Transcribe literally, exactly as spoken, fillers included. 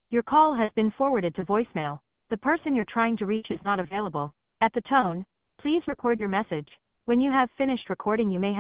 Your call has been forwarded to voicemail. The person you're trying to reach is not available. At the tone, please record your message. When you have finished recording, you may